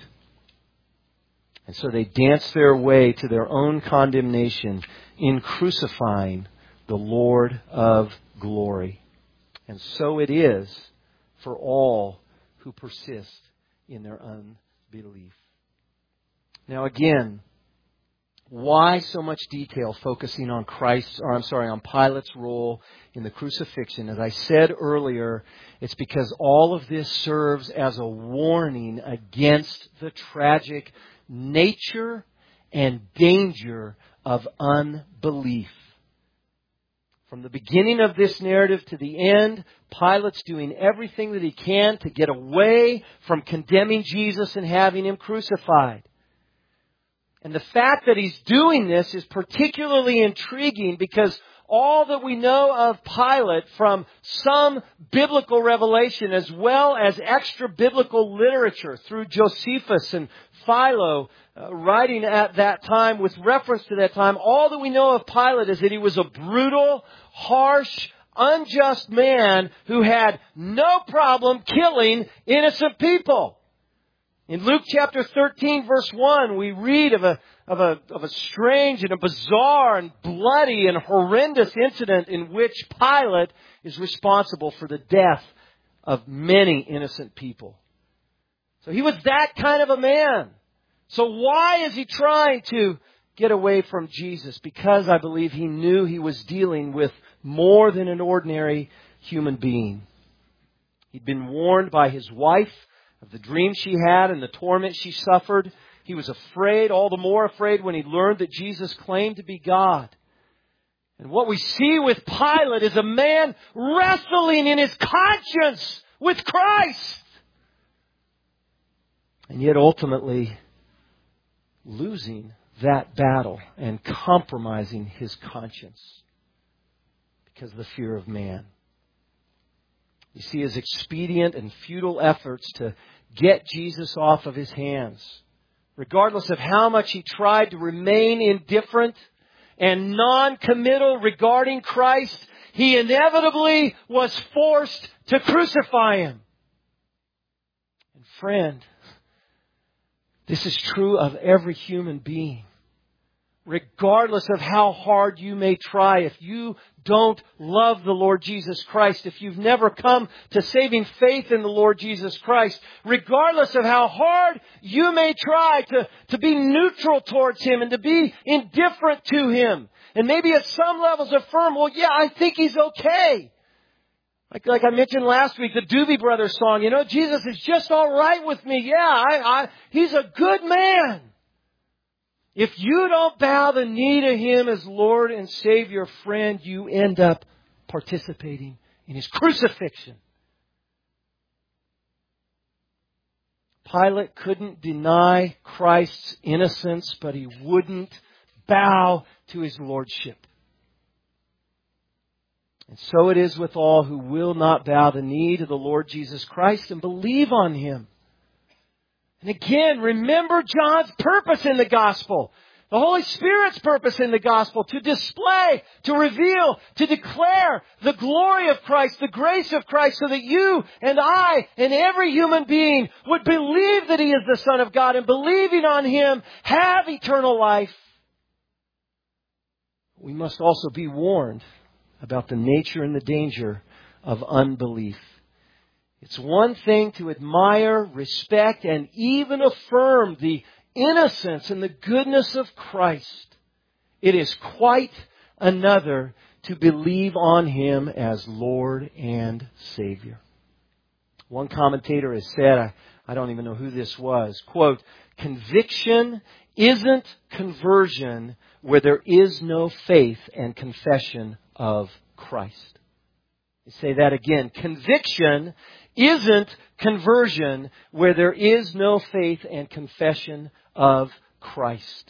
And so they dance their way to their own condemnation in crucifying the Lord of glory. And so it is for all who persist in their unbelief. Now again, why so much detail focusing on on Pilate's role in the crucifixion? As I said earlier, it's because all of this serves as a warning against the tragic nature and danger of unbelief. From the beginning of this narrative to the end, Pilate's doing everything that he can to get away from condemning Jesus and having him crucified. And the fact that he's doing this is particularly intriguing because all that we know of Pilate from some biblical revelation as well as extra biblical literature through Josephus and Philo writing at that time with reference to that time, all that we know of Pilate is that he was a brutal, harsh, unjust man who had no problem killing innocent people. In Luke chapter 13 verse 1, we read of a strange and a bizarre and bloody and horrendous incident in which Pilate is responsible for the death of many innocent people. So he was that kind of a man. So why is he trying to get away from Jesus? Because I believe he knew he was dealing with more than an ordinary human being. He'd been warned by his wife of the dream she had and the torment she suffered. He was afraid, all the more afraid when he learned that Jesus claimed to be God. And what we see with Pilate is a man wrestling in his conscience with Christ. And yet ultimately losing that battle and compromising his conscience because of the fear of man. You see his expedient and futile efforts to get Jesus off of his hands. Regardless of how much he tried to remain indifferent and non-committal regarding Christ, he inevitably was forced to crucify him. And friend, this is true of every human being. Regardless of how hard you may try, if you don't love the Lord Jesus Christ, if you've never come to saving faith in the Lord Jesus Christ, regardless of how hard you may try to be neutral towards Him and to be indifferent to Him, and maybe at some levels affirm, well, yeah, I think He's okay. Like I mentioned last week, the Doobie Brothers song, Jesus is just all right with me. Yeah, He's a good man. If you don't bow the knee to Him as Lord and Savior, friend, you end up participating in His crucifixion. Pilate couldn't deny Christ's innocence, but he wouldn't bow to His lordship. And so it is with all who will not bow the knee to the Lord Jesus Christ and believe on Him. And again, remember John's purpose in the gospel. The Holy Spirit's purpose in the gospel. To display, to reveal, to declare the glory of Christ, the grace of Christ, so that you and I and every human being would believe that He is the Son of God, and believing on Him have eternal life. We must also be warned about the nature and the danger of unbelief. It's one thing to admire, respect, and even affirm the innocence and the goodness of Christ. It is quite another to believe on Him as Lord and Savior. One commentator has said, I don't even know who this was, quote, "Conviction isn't conversion where there is no faith and confession of Christ." I say that again. Conviction isn't conversion where there is no faith and confession of Christ.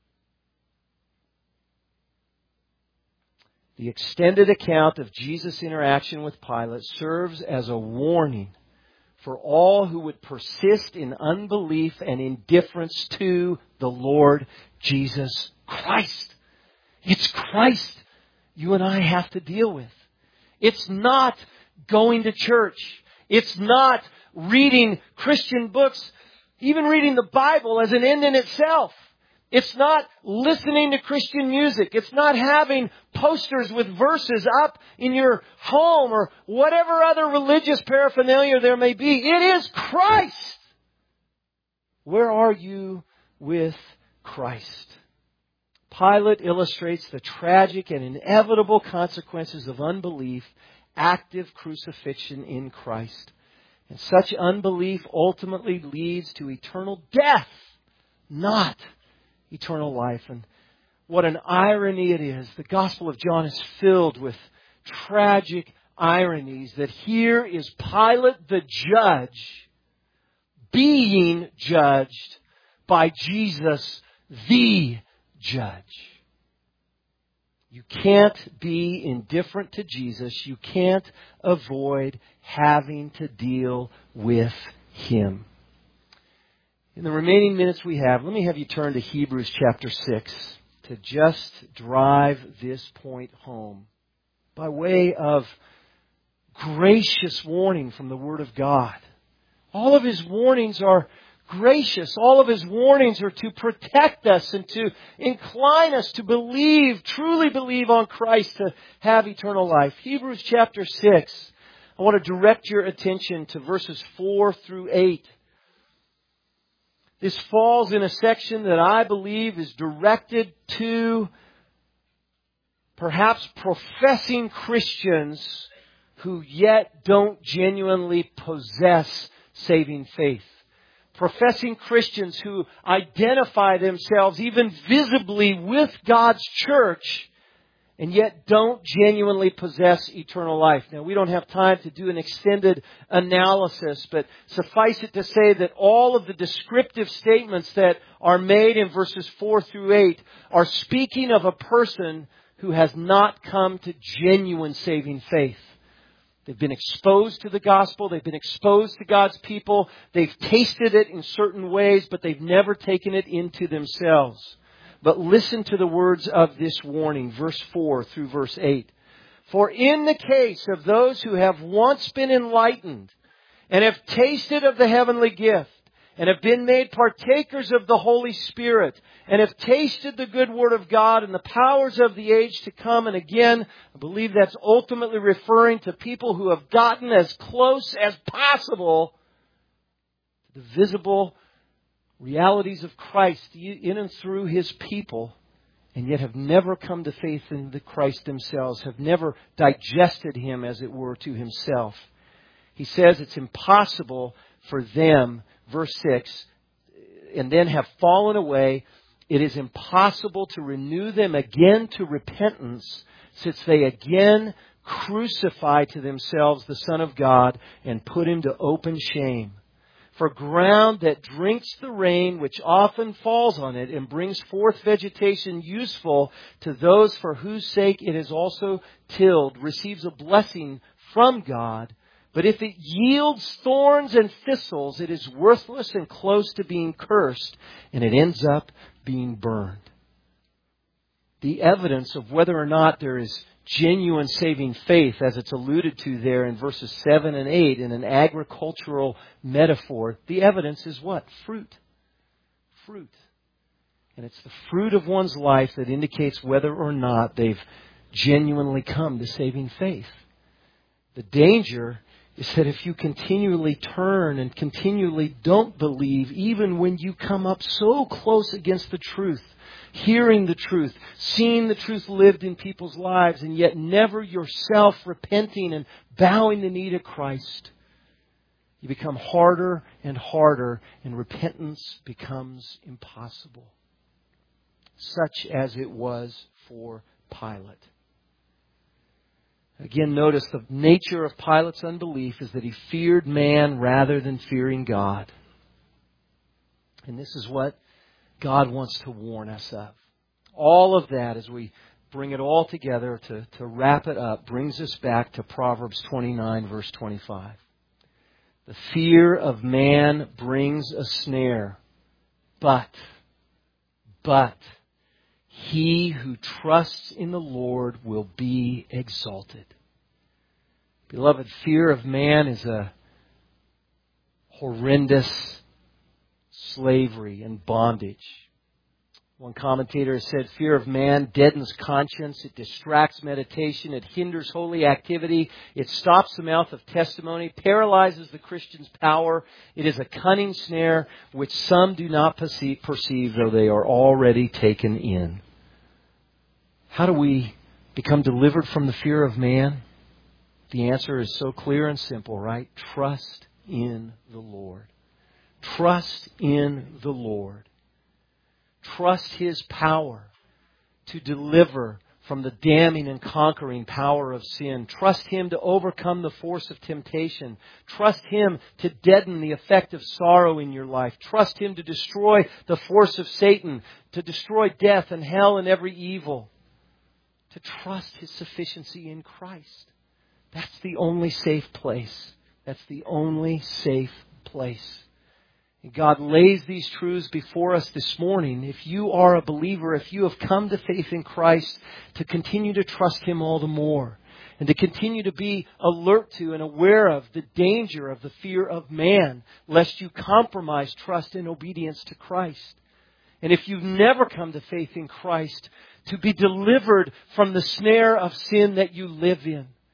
The extended account of Jesus' interaction with Pilate serves as a warning for all who would persist in unbelief and indifference to the Lord Jesus Christ. It's Christ you and I have to deal with. It's not going to church. It's not reading Christian books, even reading the Bible as an end in itself. It's not listening to Christian music. It's not having posters with verses up in your home or whatever other religious paraphernalia there may be. It is Christ. Where are you with Christ? Pilate illustrates the tragic and inevitable consequences of unbelief, active crucifixion in Christ. And such unbelief ultimately leads to eternal death, not eternal life. And what an irony it is. The Gospel of John is filled with tragic ironies, that here is Pilate the judge being judged by Jesus the judge. You can't be indifferent to Jesus. You can't avoid having to deal with Him. In the remaining minutes we have, let me have you turn to Hebrews chapter 6 to just drive this point home by way of gracious warning from the Word of God. All of His warnings are gracious. All of His warnings are to protect us and to incline us to believe, truly believe on Christ to have eternal life. Hebrews chapter 6. I want to direct your attention to verses 4 through 8. This falls in a section that I believe is directed to perhaps professing Christians who yet don't genuinely possess saving faith. Professing Christians who identify themselves even visibly with God's church and yet don't genuinely possess eternal life. Now, we don't have time to do an extended analysis, but suffice it to say that all of the descriptive statements that are made in verses 4 through 8 are speaking of a person who has not come to genuine saving faith. They've been exposed to the gospel. They've been exposed to God's people. They've tasted it in certain ways, but they've never taken it into themselves. But listen to the words of this warning, verse 4 through verse 8. For in the case of those who have once been enlightened and have tasted of the heavenly gift and have been made partakers of the Holy Spirit and have tasted the good word of God and the powers of the age to come. And again, I believe that's ultimately referring to people who have gotten as close as possible to the visible realities of Christ in and through His people, and yet have never come to faith in the Christ themselves, have never digested Him, as it were, to Himself. He says it's impossible for them, verse 6, and then have fallen away. It is impossible to renew them again to repentance, since they again crucify to themselves the Son of God and put Him to open shame. For ground that drinks the rain which often falls on it and brings forth vegetation useful to those for whose sake it is also tilled, receives a blessing from God. But if it yields thorns and thistles, it is worthless and close to being cursed, and it ends up being burned. The evidence of whether or not there is genuine saving faith, as it's alluded to there in verses 7 and 8 in an agricultural metaphor, the evidence is what? Fruit. Fruit. And it's the fruit of one's life that indicates whether or not they've genuinely come to saving faith. The danger is that if you continually turn and continually don't believe, even when you come up so close against the truth, hearing the truth, seeing the truth lived in people's lives, and yet never yourself repenting and bowing the knee to Christ, you become harder and harder, and repentance becomes impossible. Such as it was for Pilate. Again, notice the nature of Pilate's unbelief is that he feared man rather than fearing God. And this is what God wants to warn us of. All of that, as we bring it all together to wrap it up, brings us back to Proverbs 29, verse 25. The fear of man brings a snare, but he who trusts in the Lord will be exalted. Beloved, fear of man is a horrendous slavery and bondage. One commentator has said, fear of man deadens conscience, it distracts meditation, it hinders holy activity, it stops the mouth of testimony, paralyzes the Christian's power. It is a cunning snare which some do not perceive, though they are already taken in. How do we become delivered from the fear of man? The answer is so clear and simple, right? Trust in the Lord. Trust in the Lord. Trust His power to deliver from the damning and conquering power of sin. Trust Him to overcome the force of temptation. Trust Him to deaden the effect of sorrow in your life. Trust Him to destroy the force of Satan, to destroy death and hell and every evil. To trust His sufficiency in Christ. That's the only safe place. That's the only safe place. And God lays these truths before us this morning. If you are a believer, if you have come to faith in Christ, to continue to trust Him all the more. And to continue to be alert to and aware of the danger of the fear of man, lest you compromise trust and obedience to Christ. And if you've never come to faith in Christ, to be delivered from the snare of sin that you live in.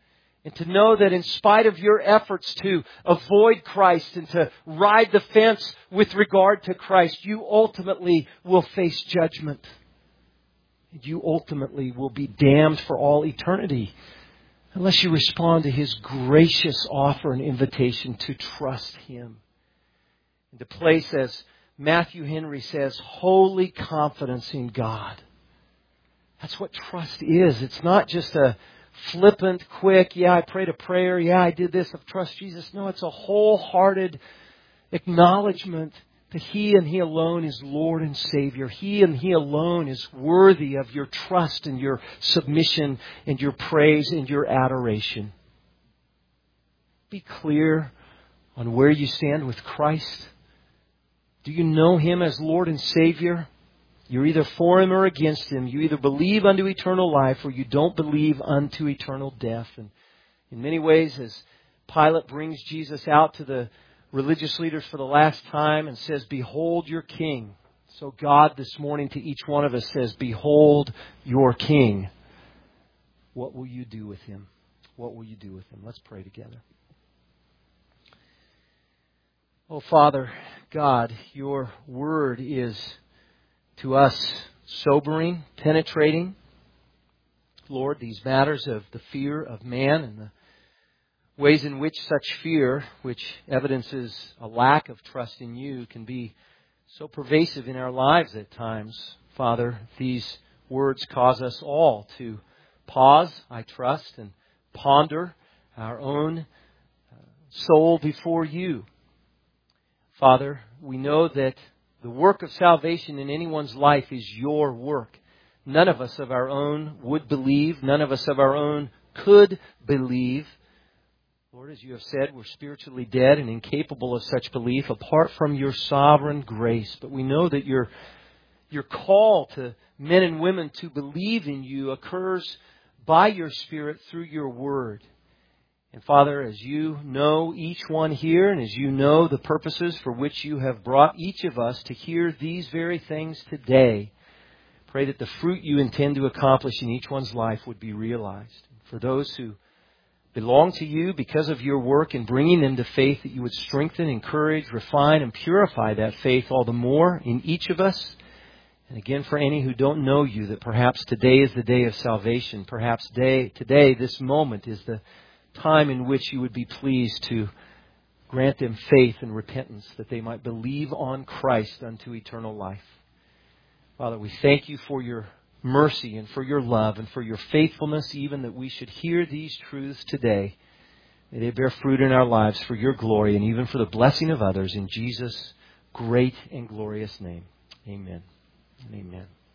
And to know that in spite of your efforts to avoid Christ and to ride the fence with regard to Christ, you ultimately will face judgment. And you ultimately will be damned for all eternity unless you respond to His gracious offer and invitation to trust Him. And to place, as Matthew Henry says, holy confidence in God. That's what trust is. It's not just a flippant, quick, yeah, I prayed a prayer, yeah, I did this, I trust Jesus. No, it's a wholehearted acknowledgement that He and He alone is Lord and Savior. He and He alone is worthy of your trust and your submission and your praise and your adoration. Be clear on where you stand with Christ. Do you know Him as Lord and Savior? You're either for Him or against Him. You either believe unto eternal life or you don't believe unto eternal death. And in many ways, as Pilate brings Jesus out to the religious leaders for the last time and says, behold your King. So God this morning to each one of us says, behold your King. What will you do with Him? What will you do with Him? Let's pray together. Oh, Father, God, your word is to us sobering, penetrating. Lord, these matters of the fear of man and the ways in which such fear, which evidences a lack of trust in you, can be so pervasive in our lives at times. Father, these words cause us all to pause, I trust, and ponder our own soul before you. Father, we know that the work of salvation in anyone's life is your work. None of us of our own would believe. None of us of our own could believe. Lord, as you have said, we're spiritually dead and incapable of such belief apart from your sovereign grace. But we know that your call to men and women to believe in you occurs by your Spirit through your word. And Father, as you know each one here and as you know the purposes for which you have brought each of us to hear these very things today, pray that the fruit you intend to accomplish in each one's life would be realized. For those who belong to you because of your work in bringing them to faith, that you would strengthen, encourage, refine, and purify that faith all the more in each of us. And again, for any who don't know you, that perhaps today is the day of salvation. Perhaps today, this moment, is the time in which you would be pleased to grant them faith and repentance, that they might believe on Christ unto eternal life. Father, we thank you for your mercy and for your love and for your faithfulness, even that we should hear these truths today. May they bear fruit in our lives for your glory and even for the blessing of others. In Jesus' great and glorious name, amen and amen.